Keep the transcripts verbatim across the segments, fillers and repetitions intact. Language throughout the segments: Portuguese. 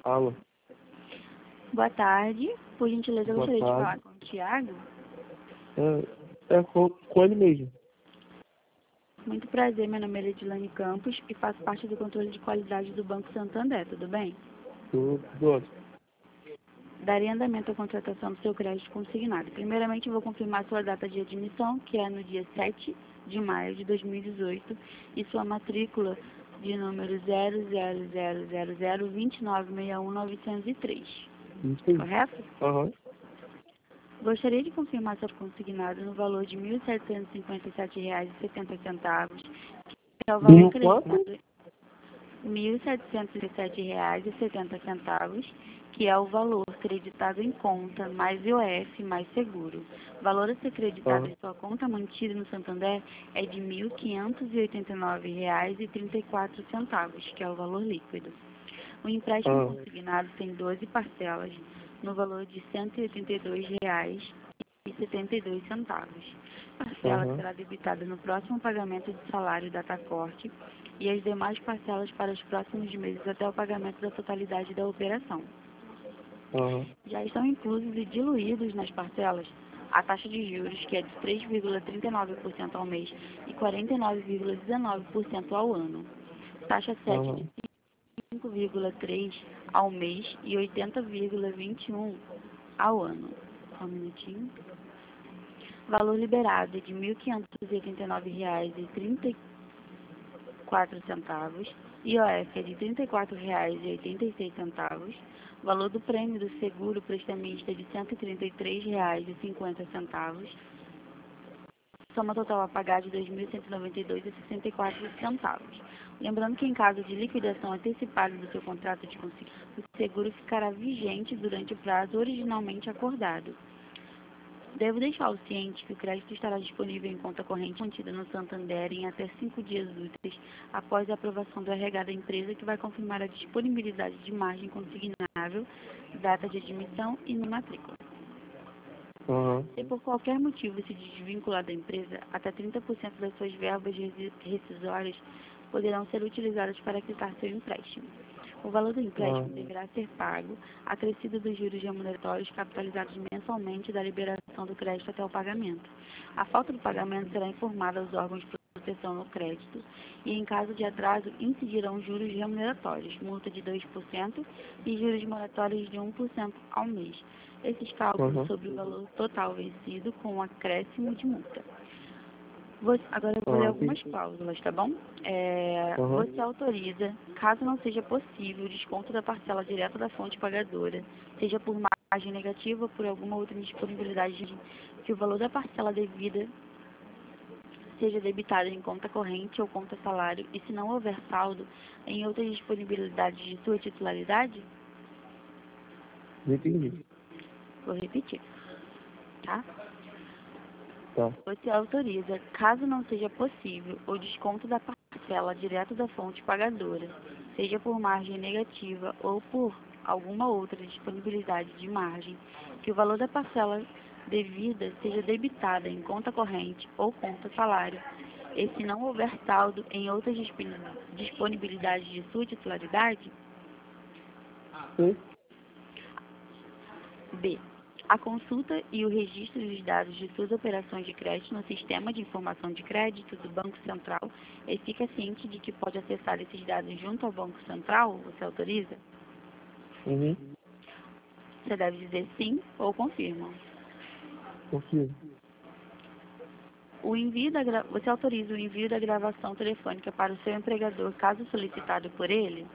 Alô, Boa tarde. Por gentileza, eu boa gostaria de falar tarde. com o Thiago. É, é com, com ele mesmo. Muito prazer, meu nome é Edilane Campos e faço parte do controle de qualidade do Banco Santander, tudo bem? Tudo, tudo ótimo. Darei andamento à contratação do seu crédito consignado. Primeiramente, eu vou confirmar sua data de admissão, que é no dia sete de maio de dois mil e dezoito, e sua matrícula de número zero zero zero zero zero dois nove seis um nove zero três. Isso aí. Correto? Aham. Gostaria de confirmar seu consignado no valor de mil setecentos e cinquenta e sete reais e setenta centavos, que é o valor Mil quanto? creditado mil setecentos e sete reais e setenta centavos, que é o valor creditado em conta, mais I O F, mais seguro. O valor a ser creditado Aham. em sua conta mantida no Santander é de mil quinhentos e oitenta e nove reais e trinta e quatro centavos, que é o valor líquido. O empréstimo Aham. consignado tem doze parcelas, no valor de cento e oitenta e dois reais e setenta e dois centavos. A parcela Aham. será debitada no próximo pagamento de salário da Tacorte e as demais parcelas para os próximos meses até o pagamento da totalidade da operação. Aham. Já estão inclusos e diluídos nas parcelas a taxa de juros, que é de três vírgula trinta e nove por cento ao mês e quarenta e nove vírgula dezenove por cento ao ano. Taxa sete de Aham. cinco vírgula três por cento ao mês e oitenta vírgula vinte e um por cento ao ano. Só um minutinho. Valor liberado é de mil quinhentos e oitenta e nove reais e trinta e quatro centavos. I O F é de trinta e quatro reais e oitenta e seis centavos. Valor do prêmio do seguro prestamista é de cento e trinta e três reais e cinquenta centavos. Soma total a pagar de dois mil cento e noventa e dois reais e sessenta e quatro centavos. Lembrando que em caso de liquidação antecipada do seu contrato de consignado, o seguro ficará vigente durante o prazo originalmente acordado. Devo deixá-lo ciente que o crédito estará disponível em conta corrente mantida no Santander em até cinco dias úteis após a aprovação do R H da empresa, que vai confirmar a disponibilidade de margem consignável, data de admissão e no matrícula. Aham. Se por qualquer motivo se desvincular da empresa, até trinta por cento das suas verbas resi- rescisórias poderão ser utilizadas para quitar seu empréstimo. O valor do empréstimo Aham. deverá ser pago, acrescido dos juros remuneratórios capitalizados mensalmente da liberação do crédito até o pagamento. A falta do pagamento será informada aos órgãos de proteção no crédito e, em caso de atraso, incidirão juros remuneratórios, multa de dois por cento e juros moratórios de um por cento ao mês. Esses cálculos Aham. sobre o valor total vencido com um acréscimo de multa. Você- agora eu vou ler Aham. algumas Entendi. cláusulas, tá bom? É, Aham. você autoriza, caso não seja possível, o desconto da parcela direta da fonte pagadora, seja por margem negativa ou por alguma outra disponibilidade, de que o valor da parcela devida seja debitado em conta corrente ou conta salário, e se não houver saldo, em outras disponibilidades de sua titularidade? Entendi. Vou repetir, tá? Tá. Você autoriza, caso não seja possível, o desconto da parcela direto da fonte pagadora, seja por margem negativa ou por alguma outra disponibilidade de margem, que o valor da parcela devida seja debitada em conta corrente ou conta salário, e se não houver saldo em outras disponi- disponibilidades de sua titularidade? Sim. B. A consulta e o registro dos dados de suas operações de crédito no Sistema de Informação de Crédito do Banco Central, e fica ciente de que pode acessar esses dados junto ao Banco Central? Você autoriza? Uhum. Você deve dizer sim ou confirma. Confio. O envio da gra... Você autoriza o envio da gravação telefônica para o seu empregador, caso solicitado por ele?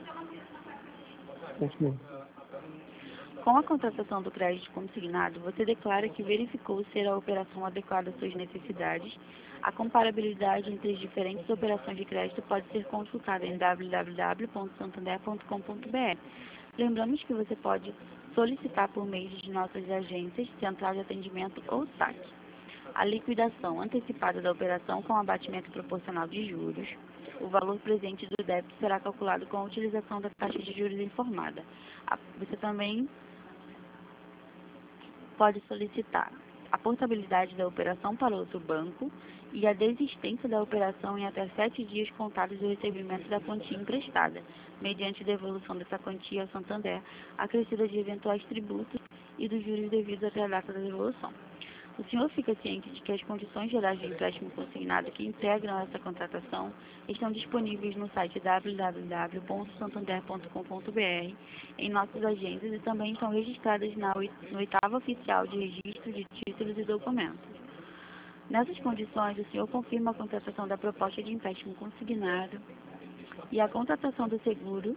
Confio. Com a contratação do crédito consignado, você declara que verificou ser a operação adequada às suas necessidades. A comparabilidade entre as diferentes operações de crédito pode ser consultada em w w w ponto santander ponto com ponto b r. Lembramos que você pode solicitar por meio de nossas agências, central de atendimento ou saque. A liquidação antecipada da operação com abatimento proporcional de juros. O valor presente do débito será calculado com a utilização da taxa de juros informada. A- Você também pode solicitar a portabilidade da operação para outro banco e a desistência da operação em até sete dias contados do recebimento da quantia emprestada, mediante devolução dessa quantia ao Santander, acrescida de eventuais tributos e dos juros devidos até a data da devolução. O senhor fica ciente de que as condições gerais de empréstimo consignado que integram essa contratação estão disponíveis no site w w w ponto santander ponto com ponto b r, em nossas agências e também estão registradas na oit- no oitavo oficial de registro de títulos e documentos. Nessas condições, o senhor confirma a contratação da proposta de empréstimo consignado e a contratação do seguro,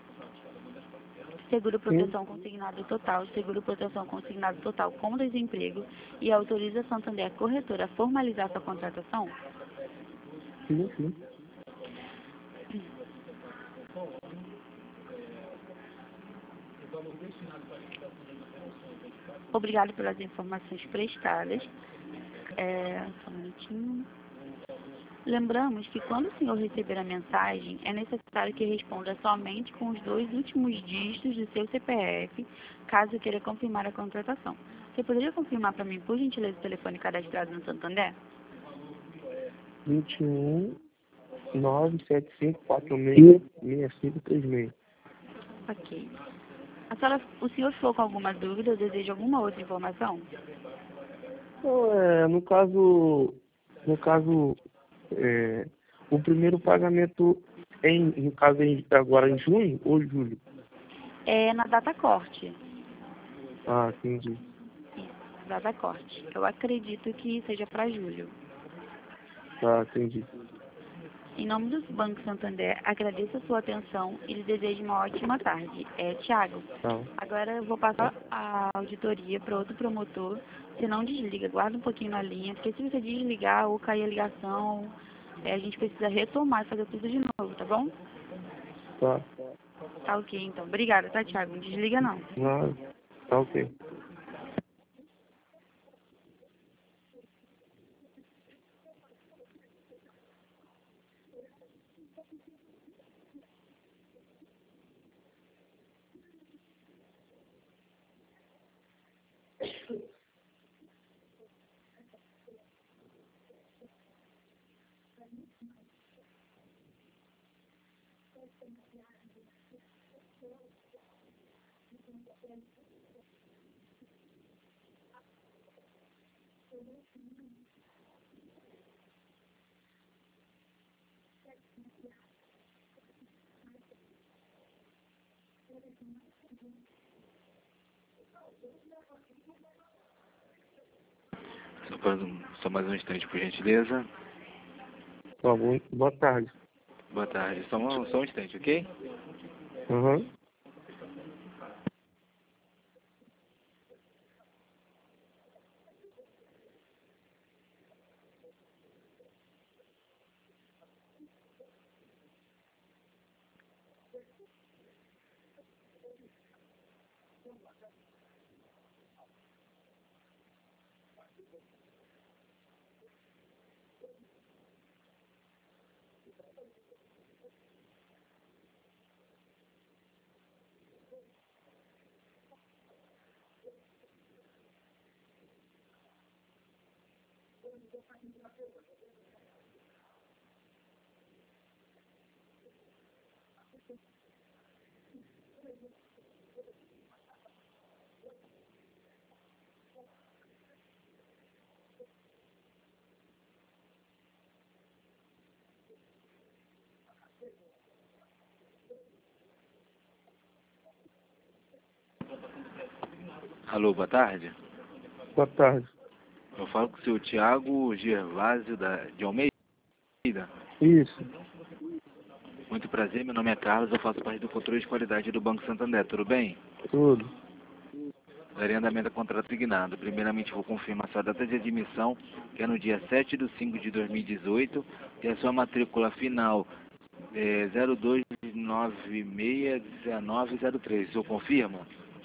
seguro proteção consignado total, seguro proteção consignado total com desemprego e autoriza a Santander Corretora a formalizar sua contratação? Sim, sim. Obrigado pelas informações prestadas. É, só um minutinho. Lembramos que quando o senhor receber a mensagem, é necessário que responda somente com os dois últimos dígitos do seu C P F, caso queira confirmar a contratação. Você poderia confirmar para mim, por gentileza, o telefone cadastrado no Santander? vinte e um, nove sete cinco quatro seis, seis cinco três seis. Ok. A senhora, o senhor ficou com alguma dúvida ou deseja alguma outra informação? Então, é, no caso, no caso, é, o primeiro pagamento é em, no caso é agora em junho ou julho? É na data corte. Ah, entendi. Isso, data corte. Eu acredito que seja para julho. Ah, entendi. Em nome do Banco Santander, agradeço a sua atenção e lhe desejo uma ótima tarde. É, Tiago, Tá. agora eu vou passar a auditoria para outro promotor. Você não desliga, guarda um pouquinho na linha, porque se você desligar ou cair a ligação, é, a gente precisa retomar e fazer tudo de novo, tá bom? Tá. Tá ok, então. Obrigada, tá, Tiago? Não desliga, não. Ah, tá ok. Só, para, só mais um instante, por gentileza. Tá bom. Boa tarde. Boa tarde. Só um, só um instante, ok? Aham. Alô, boa tarde. Boa tarde. Eu falo com o seu Tiago Gervásio da, de Almeida. Isso. Muito prazer, meu nome é Carlos, eu faço parte do controle de qualidade do Banco Santander, tudo bem? Tudo. Darei andamento a contrato signado. Primeiramente vou confirmar sua data de admissão, que é no dia sete de cinco de dois mil e dezoito, e a sua matrícula final é zero dois nove seis um nove zero três. O senhor confirma?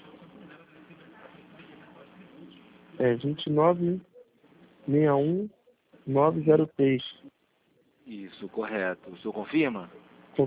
É vinte e nove, sessenta e um, nove zero três. Isso, correto. O senhor confirma?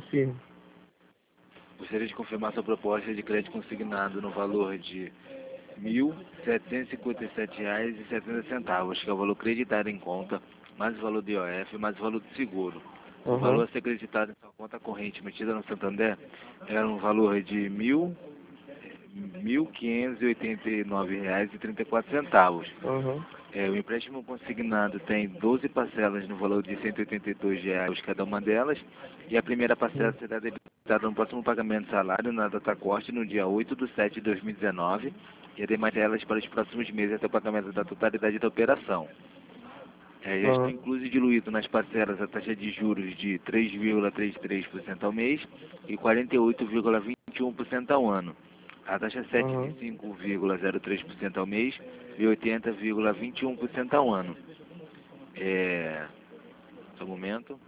Confirmo. Gostaria de confirmar sua proposta de crédito consignado no valor de mil setecentos e cinquenta e sete reais e setenta centavos, que é o valor creditado em conta, mais o valor do I O F, mais o valor do seguro. O Uhum. valor a ser creditado em sua conta corrente emitida no Santander era um valor de mil, mil quinhentos e oitenta e nove reais e trinta e quatro centavos. Uhum. É, o empréstimo consignado tem doze parcelas no valor de cento e oitenta e dois reais cada uma delas, e a primeira parcela Sim. será debitada no próximo pagamento de salário na data corte no dia oito de setembro de dois mil e dezenove, e as demais delas para os próximos meses até o pagamento da totalidade da operação. É, já está Uhum. incluso e diluído nas parcelas a taxa de juros de três vírgula trinta e três por cento ao mês e quarenta e oito vírgula vinte e um por cento ao ano. A taxa sete Uhum. de cinco vírgula zero três por cento ao mês e oitenta vírgula vinte e um por cento ao ano. É, só um momento.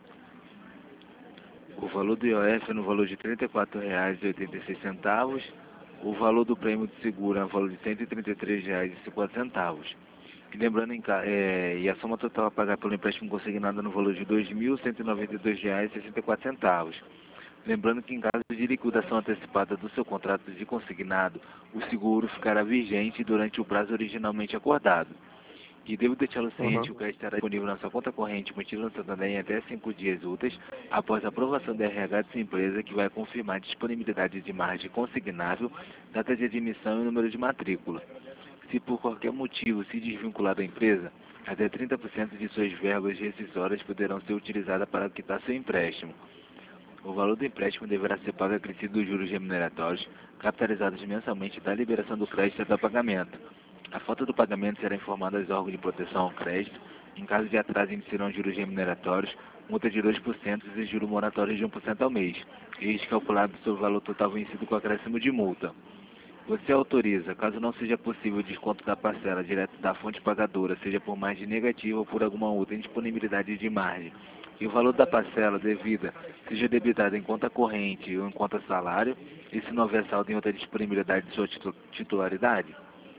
O valor do I O F é no valor de trinta e quatro reais e oitenta e seis centavos. O valor do prêmio de seguro é no valor de cento e trinta e três reais e cinquenta centavos. E lembrando, em, ca- é, e a soma total a pagar pelo empréstimo consignado é no valor de dois mil cento e noventa e dois reais e sessenta e quatro centavos. Lembrando que em caso de liquidação antecipada do seu contrato de consignado, o seguro ficará vigente durante o prazo originalmente acordado. E devo deixá-lo ciente que Uhum. o crédito estará disponível na sua conta corrente mantida no Santander em até cinco dias úteis após a aprovação da R H de sua empresa, que vai confirmar a disponibilidade de margem consignável, data de admissão e número de matrícula. Se por qualquer motivo se desvincular da empresa, até trinta por cento de suas verbas rescisórias poderão ser utilizadas para quitar seu empréstimo. O valor do empréstimo deverá ser pago acrescido dos juros remuneratórios, capitalizados mensalmente da liberação do crédito até o pagamento. A falta do pagamento será informada aos órgãos de proteção ao crédito. Em caso de atraso, iniciarão juros remuneratórios, multa de dois por cento e juros moratórios de um por cento ao mês, este calculado sobre o valor total vencido com acréscimo de multa. Você autoriza, caso não seja possível o desconto da parcela direto da fonte pagadora, seja por margem negativa ou por alguma outra indisponibilidade de margem, e o valor da parcela devida seja debitado em conta corrente ou em conta salário, e se não houver saldo em outra disponibilidade de sua titu- titularidade?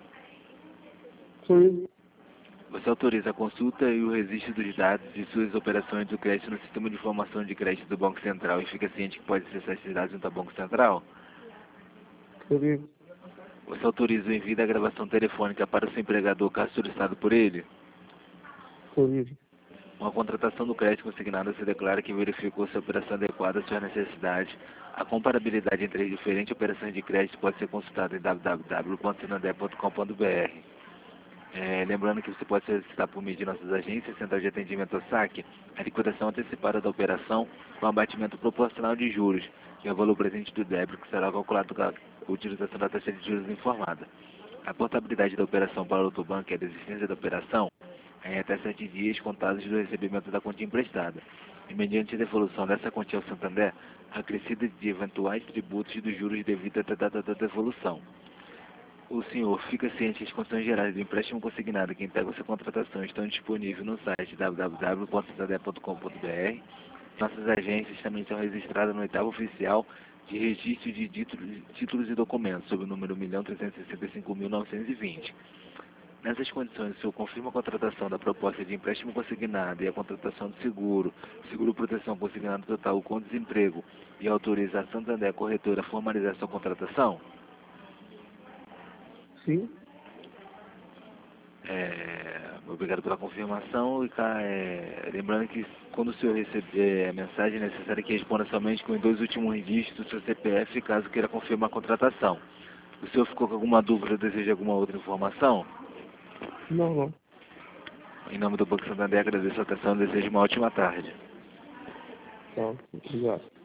Sim. Você autoriza a consulta e o registro dos dados de suas operações do crédito no sistema de informação de crédito do Banco Central e fica ciente que pode acessar esses dados junto ao Banco Central? Sim. Você autoriza o envio da gravação telefônica para o seu empregador caso solicitado por ele? Sim. Uma contratação do crédito consignado se declara que verificou se a operação é adequada às suas necessidades. A comparabilidade entre as diferentes operações de crédito pode ser consultada em w w w ponto santander ponto com ponto b r. É, lembrando que você pode solicitar por meio de nossas agências, Central de Atendimento ao Saque, a liquidação antecipada da operação com abatimento proporcional de juros, que é o valor presente do débito que será calculado com a utilização da taxa de juros informada. A portabilidade da operação para o outro banco e a desistência da operação é em até sete dias contados do recebimento da quantia emprestada. E mediante a devolução dessa quantia ao Santander, acrescida de eventuais tributos e dos juros devidos até a data da devolução. O senhor fica ciente que as condições gerais do empréstimo consignado que integram sua contratação estão disponíveis no site w w w ponto santander ponto com ponto b r. Nossas agências também são registradas no oitavo oficial de registro de títulos, títulos e documentos, sob o número um milhão trezentos e sessenta e cinco mil novecentos e vinte. Nessas condições, o senhor confirma a contratação da proposta de empréstimo consignado e a contratação do seguro, seguro proteção consignado total com desemprego, e autoriza a Santander Corretora a formalizar sua contratação? Sim. É, obrigado pela confirmação. E, ca- é, lembrando que quando o senhor receber a mensagem, é necessário que responda somente com os dois últimos dígitos do seu C P F, caso queira confirmar a contratação. O senhor ficou com alguma dúvida ou deseja alguma outra informação? Não, não. Em nome do Banco Santander, agradeço a atenção e desejo uma ótima tarde. Tá. Obrigado.